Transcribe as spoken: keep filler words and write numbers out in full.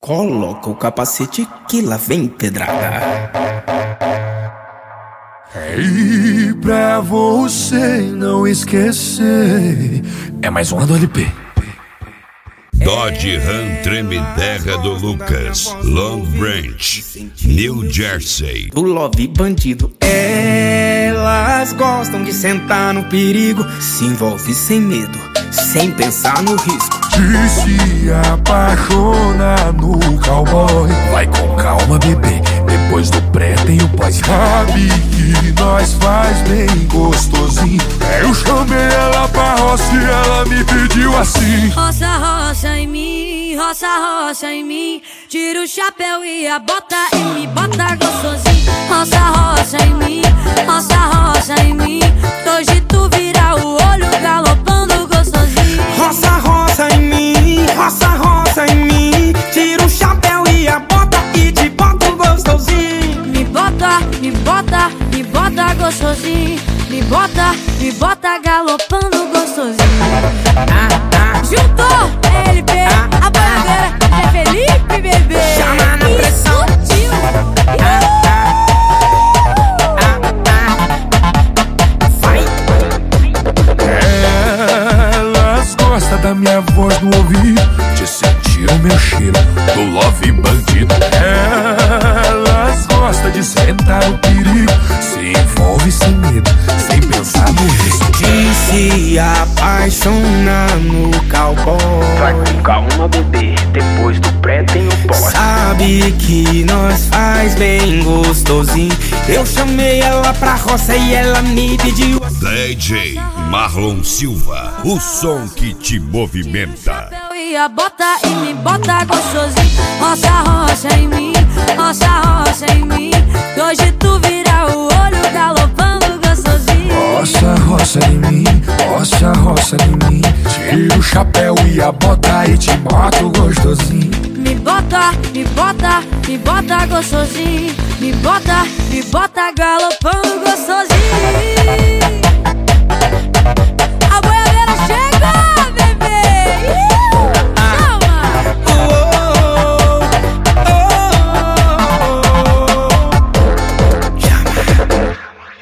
Coloca o capacete que lá vem pedrada. E pra você não esquecer, é mais uma do L P. Dodge Ram Treme Terra do Lucas, Long Branch, New Jersey. Do Love Bandido. Elas gostam de sentar no perigo, se envolve sem medo, sem pensar no risco. De se apaixonar no cowboy. Vai com calma, bebê, depois do pré tem o pós. Sabe que nós faz bem gostosinho. Eu chamei ela pra roça e ela me pediu assim: roça, roça em mim, roça, roça em mim. Tira o chapéu e a bota e me bota gostosinho. Roça, roça em mim, roça, roça em mim. Hoje tu vira o olho galopando gostosinho. Roça, roça em mim, roça, roça em mim. Tira o chapéu e a bota e te bota gostosinho. Me bota, me bota, me bota gostosinho. Me bota, me bota galopando gostosinho. Ah, ah. Juntou L P, ah, a bandeira ah, é Felipe, bebê. Chama na pressão. Explodiu. Ah, ah, ah, ah. Vai. Elas gostam da minha voz no ouvido, de sentir o meu cheiro do Love Bandido. Elas gostam de sentar no perigo, se envolve sem medo, sem pensar no risco. De se apaixonar no cowboy. Vai com calma, bebê, depois do pré tem o pós. Sabe que nós faz bem gostosinho. Eu chamei ela pra roça e ela me pediu D J Marlon Silva, o som que te movimenta. E a bota e me bota gostosinho. Roça, roça em mim, roça, roça em mim. Hoje tu vira o olho galopando gostosinho. Roça, roça em mim, roça, roça em mim. Tira o chapéu e a bota e te boto gostosinho. Me bota, me bota, me bota gostosinho. Me bota, me bota galopando gostosinho.